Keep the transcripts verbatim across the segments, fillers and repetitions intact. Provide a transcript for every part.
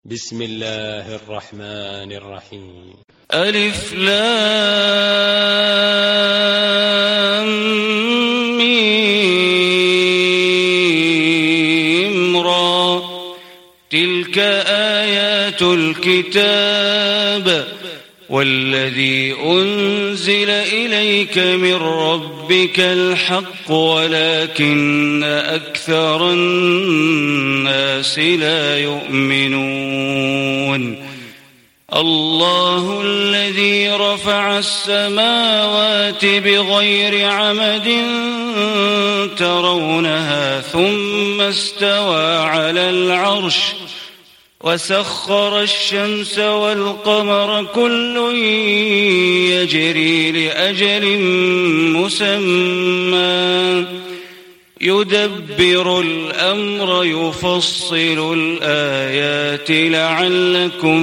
بسم الله الرحمن الرحيم. ألف لام ميم را تلك آيات الكتاب والذي أنزل إليك من ربك الحق ولكن أكثر الناس لا يؤمنون. الله الذي رفع السماوات بغير عمد ترونها ثم استوى على العرش وسخر الشمس والقمر كل يجري لأجل مسمى يدبر الأمر يفصل الآيات لعلكم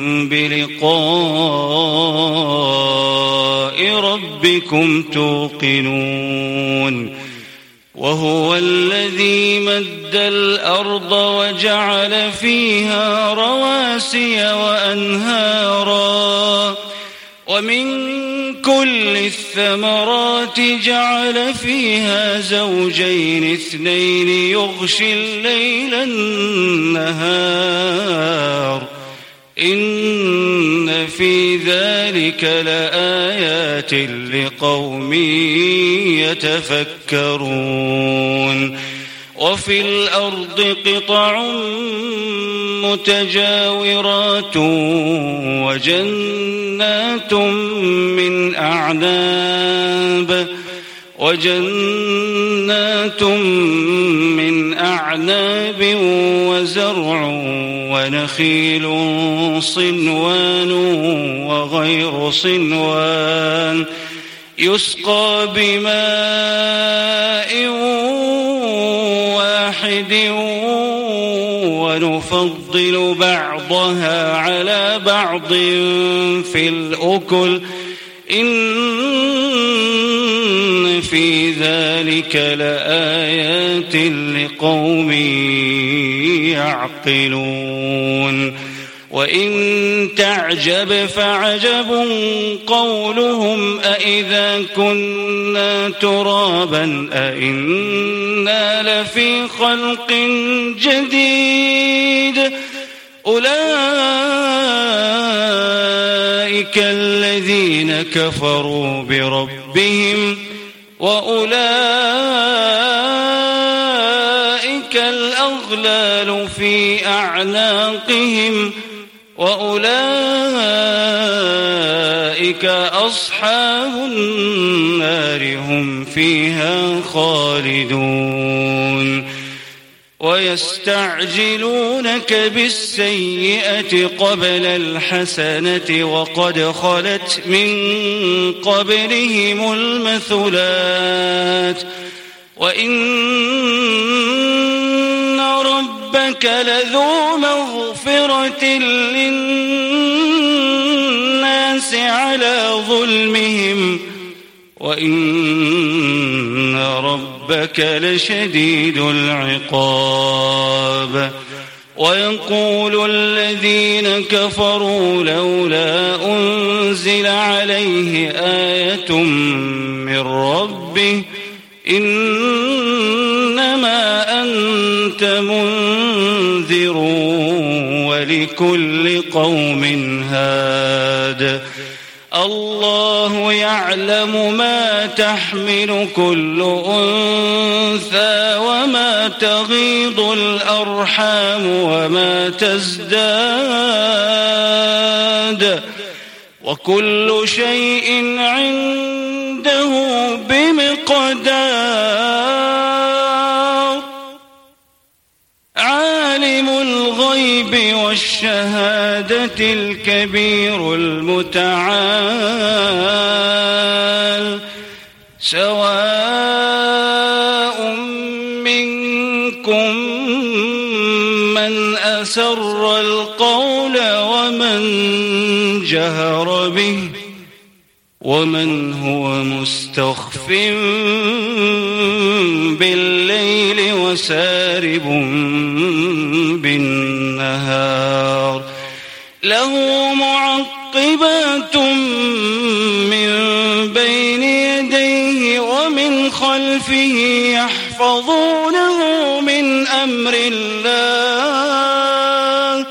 بلقاء ربكم توقنون. وهو الذي مد الأرض وجعل فيها رواسي وأنهارا ومن كل الثمرات جعل فيها زوجين اثنين يغشي الليل النهار إن في ذلك لآيات لقوم يتفكرون. وفي الأرض قطع متجاورات وجنات من أعناب وجنات من أعناب وزرع ونخيل صنوان وغير صنوان يسقى بماء واحد ونفضل بعضها على بعض في الأكل إن في ذلك لآيات لقوم يعقلون. وإن تعجب فعجب قولهم أإذا كنا ترابا أإنا لفي خلق جديد أولئك الذين كفروا بربهم وأولئك الأغلال في أعناقهم وأولئك أصحاب النار هم فيها خالدون. ويستعجلونك بالسيئة قبل الحسنة وقد خلت من قبلهم المثلات وإن ربك لذو مغفرة للناس على ظلمهم وإن ربك لشديد العقاب. ويقول الذين كفروا لولا أنزل عليه آية من ربه إنما أنت منذر ولكل قوم هاد. الله يعلم ما تحمل كل أنثى وما تغيض الأرحام وما تزداد وكل شيء عنده بمقدار. عالم الغيب والشهادة الكبير المتعال سواء منكم من أسر القول ومن جهر به ومن هو مستخف بالليل وسارب بالنهار. والنهار له معقبات من بين يديه ومن خلفه يحفظونه من أمر الله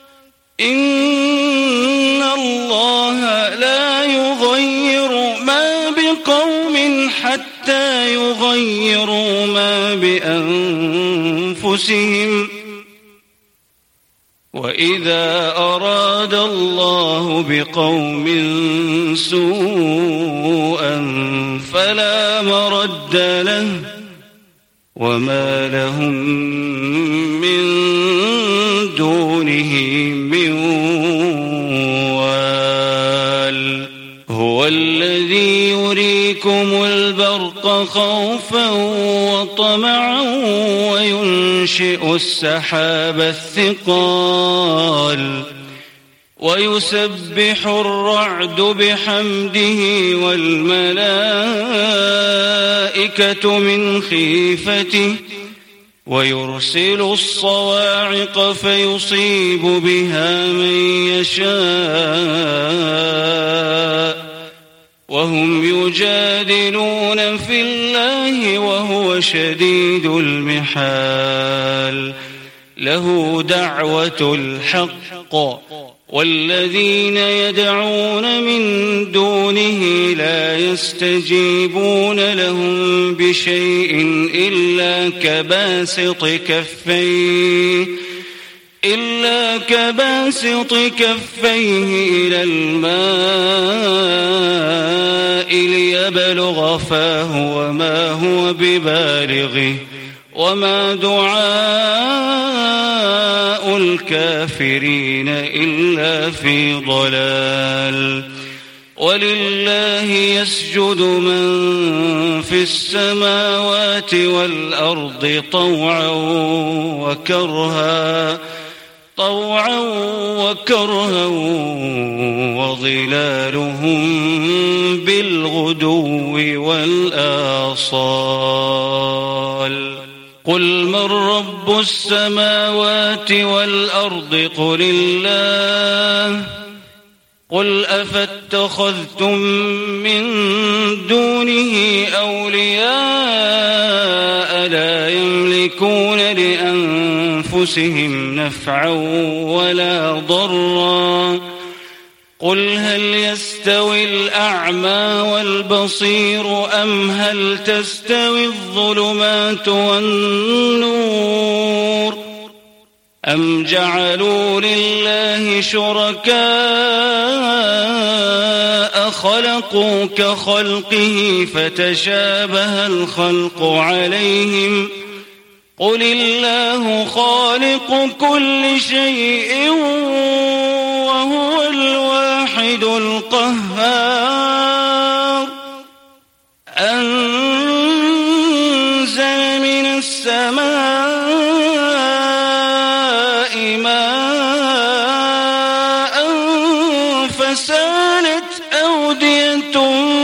إن الله لا يغير ما بقوم حتى يغيروا ما بأنفسهم وإذا أراد الله بقوم سوءا فلا مرد له وما لهم من دونه من وال هو الذي يريكم البرق خوفا وطمعا وينشئ السحاب الثقال ويسبح الرعد بحمده والملائكة من خيفته ويرسل الصواعق فيصيب بها من يشاء وهم يجادلون في الله وهو شديد المحال له دعوة الحق والذين يدعون من دونه لا يستجيبون لهم بشيء إلا كباسط كفيه إلا كباسط كفيه إلى الماء ليبلغ فاه وما هو ببالغه وما دعاء الكافرين إلا في ضلال ولله يسجد من في السماوات والأرض طوعا وكرها طوعا وكرها وظلالهم بالغدو والآصال قل من رب السماوات والأرض قل الله قل أفاتخذتم من دونه أولياء لا يملكون لأنفسهم نفعا ولا ضرا قل هل يستوي الأعمى والبصير أم هل تستوي الظلمات والنور أم جعلوا لله شركاء خلقوا كخلقه فتشابه الخلق عليهم قل الله خالق كل شيء وهو الواحد القهار أنزل من السماء ماء فسالت أودية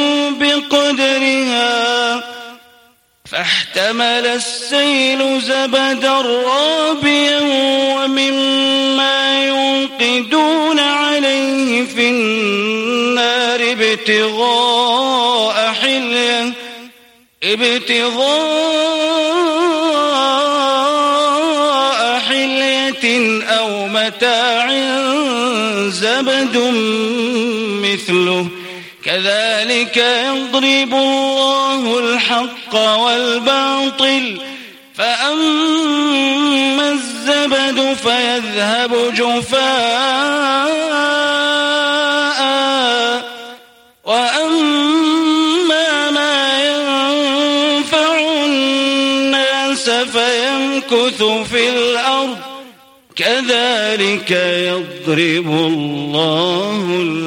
بقدرها فاحتمل السيل زبدا رابيا ومما يوقدون عليه في النار ابتغاء حلية ابتغاء حلية أو متاع زبد مثله كذلك يضرب الله الحق والباطل فأما الزبد فيذهب جفاء وأما ما ينفع الناس فيمكث في الأرض كذلك يضرب الله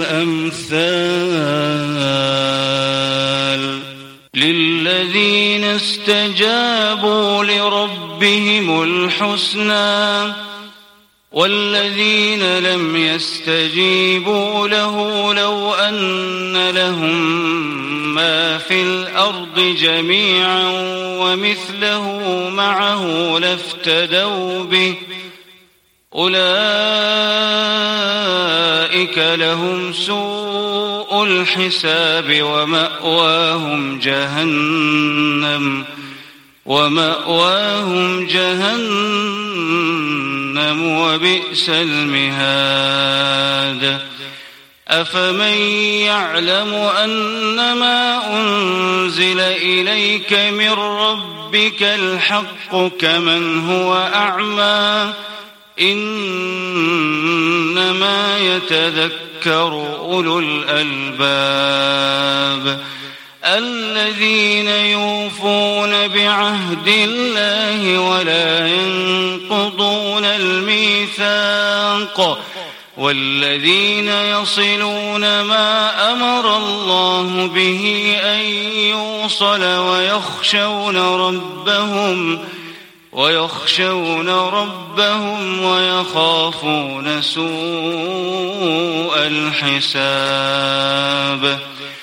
الأمثال للذين استجابوا لربهم الحسنى والذين لم يستجيبوا له لو أن لهم ما في الأرض جميعا ومثله معه لافتدوا به أولئك لهم سوء الحساب ومأواهم جهنم ومأواهم جهنم وبئس المهاد أفمن يعلم أنما أنزل إليك من ربك الحق كمن هو أعمى إنما يتذكر أولو الألباب الذين يوفون بعهد الله ولا ينقضون الميثاق والذين يصلون ما أمر الله به أن يوصل ويخشون ربهم ويخشون ربهم ويخافون سوء الحساب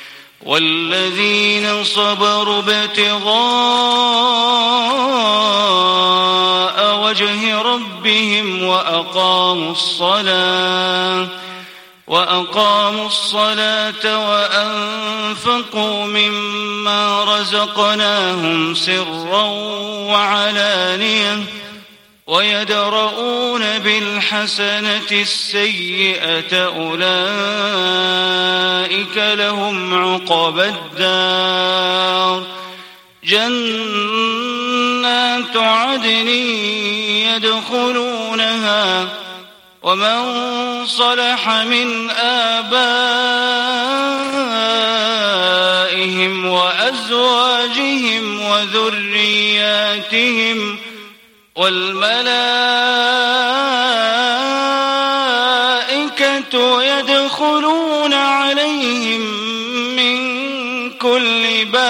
والذين صبروا ابتغاء وجه ربهم وأقاموا الصلاة وأقاموا الصلاة وأنفقوا مما رزقناهم سرا وعلانية ويدرؤون بالحسنة السيئة أولئك لهم عقبى الدار جنات عدن يدخلونها ومن صلح من آبائهم وأزواجهم وذرياتهم والملائكة يدخلون عليهم من كل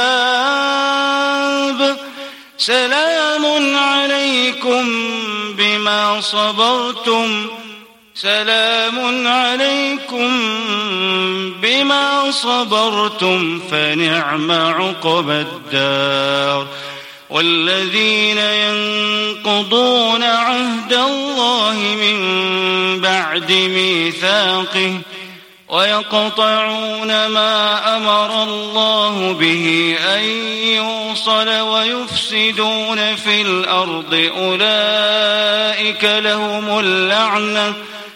باب سلام عليكم بما صبرتم سلام عليكم بما صبرتم فنعم عقبى الدار والذين ينقضون عهد الله من بعد ميثاقه ويقطعون ما أمر الله به أن يوصل ويفسدون في الأرض أولئك لهم اللعنة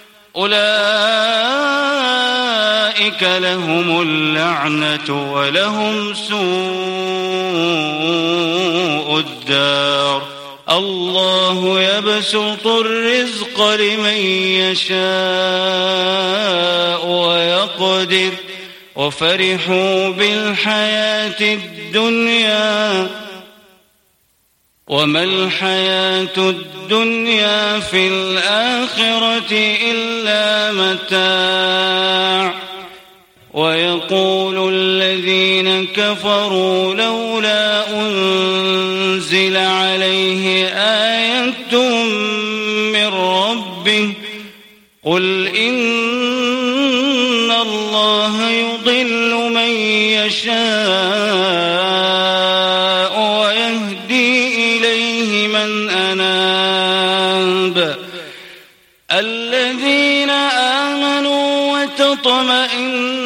أولئك لهم اللعنة ولهم سوء الدار الله يبسط الرزق لمن يشاء ويقدر وفرحوا بالحياة الدنيا وما الحياة الدنيا في الآخرة إلا متاع ويقول الذين كفروا لولا أنزل عليه آية من ربه قل إن الله يضل من يشاء ويهدي إليه من أناب الذين آمنوا وتطمئن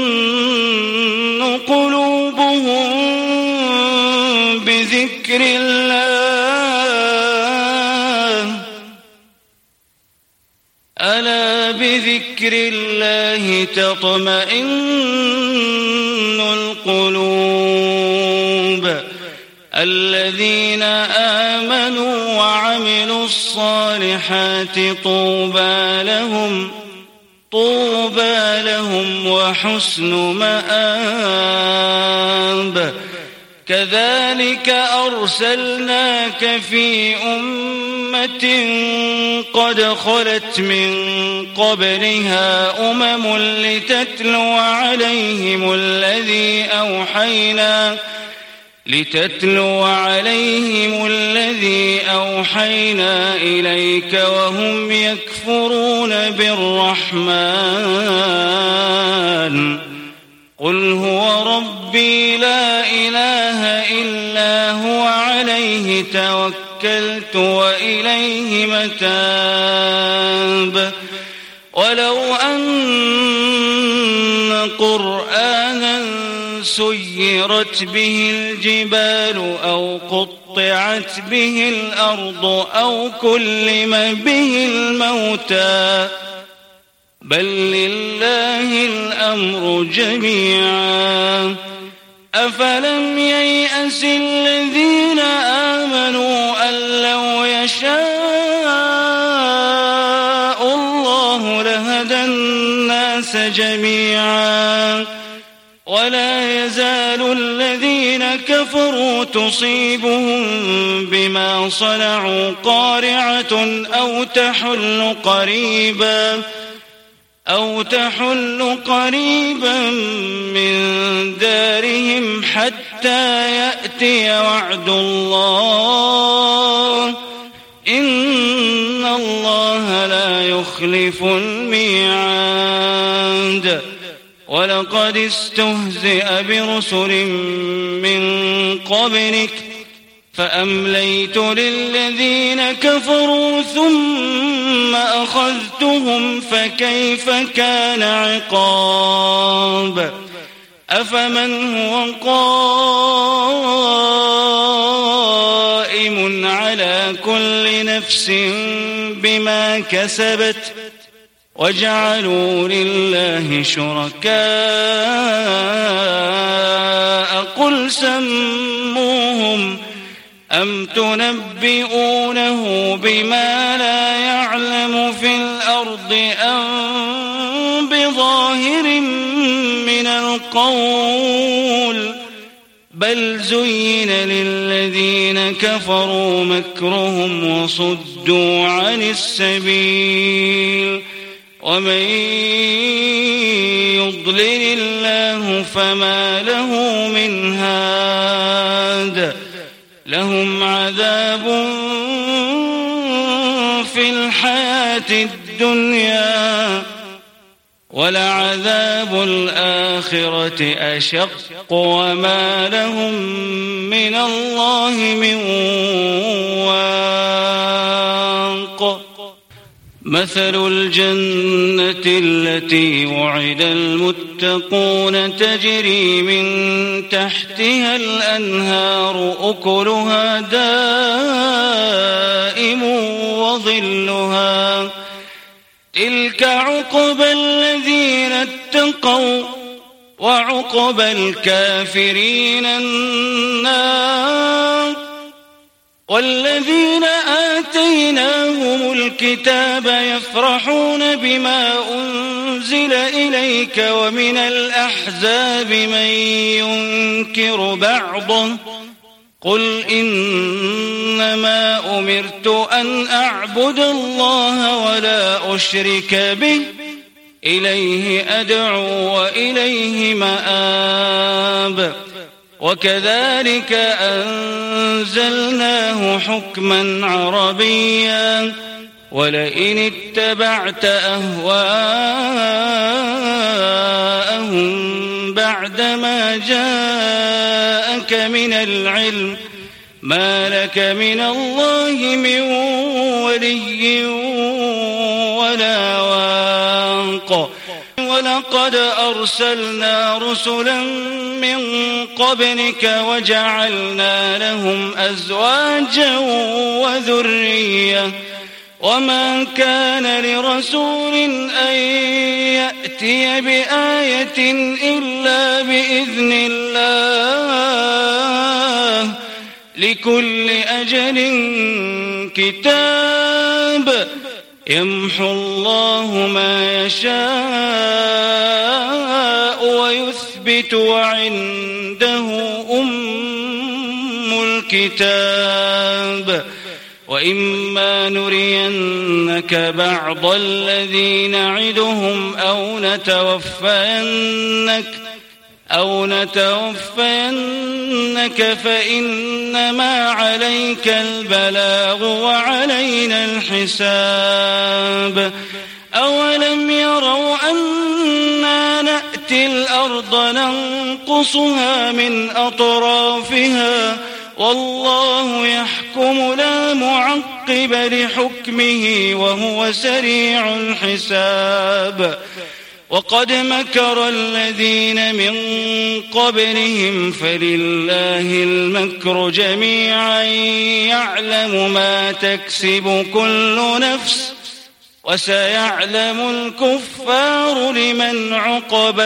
قلوبهم بذكر الله ألا بذكر الله تطمئن القلوب الذين آمنوا وعملوا الصالحات طوبى لهم طوبى لهم وحسن مآب كذلك أرسلناك في أمة قد خلت من قبلها أمم لتتلو عليهم الذي أوحينا لتتلو عليهم الذي أوحينا إليك وهم يكفرون بالرحمن قل هو ربي لا إله إلا هو عليه توكلت توكلت وإليه متاب ولو أن قرآنا سيرت به الجبال أو قطعت به الأرض أو كلم به الموتى بل لله الأمر جميعا أفلم ييأس الذين آمنوا أن لو يشاء الله لهدى الناس جميعا ولا يزال الذين كفروا تصيبهم بما صنعوا قارعة أو تحل قريبا أو تحل قريبا من دارهم حتى يأتي وعد الله إن الله لا يخلف الميعاد ولقد استهزئ برسل من قبلك فأمليت للذين كفروا ثم أخذتهم فكيف كان عقاب أفمن هو قائم على كل نفس بما كسبت وجعلوا لله شركاء قل سموهم أم تنبئونه بما لا يعلم في الأرض أم بظاهر من القول بل زين للذين كفروا مكرهم وصدوا عن السبيل ومن يضلل الله فما له من هاد لهم عذاب في الحياة الدنيا ولعذاب الآخرة أشق وما لهم من الله من واق مثل الجنة التي وعد المتقون تجري من تحتها الأنهار أكلها دائم وظلها تلك عقبى الذين اتقوا وعقبى الكافرين النار والذين آتيناهم الكتاب يفرحون بما أنزل إليك ومن الأحزاب من ينكر بعضه قل إنما أمرت أن أعبد الله ولا أشرك به إليه أدعو وإليه مآب وكذلك أنزلناه حكما عربيا ولئن اتبعت أهواءهم بعدما جاءك من العلم ما لك من الله من ولي ولا واق ولقد أرسلنا رسلا من قبلك وجعلنا لهم أزواجا وذرية وما كان لرسول أن يأتي بآية إلا بإذن الله لكل أجل كتاب يمحو الله ما يشاء ويثبت وعنده أم الكتاب وإما نرينك بعض الذي نعدهم أو نتوفينك أو نتوفينك فإنما عليك البلاغ وعلينا الحساب أولم يروا أنا نأتي الأرض ننقصها من أطرافها والله يحكم لا معقب لحكمه وهو سريع الحساب وقد مكر الذين من قبلهم فلله المكر جميعا يعلم ما تكسب كل نفس وسيعلم الكفار لمن عقبى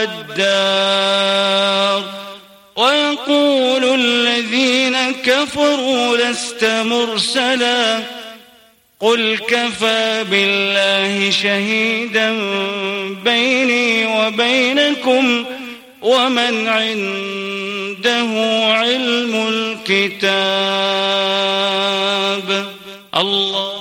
الدار ويقول الذين كفروا لست مرسلا قل كفى بالله شهيدا بيني وبينكم ومن عنده علم الكتاب الله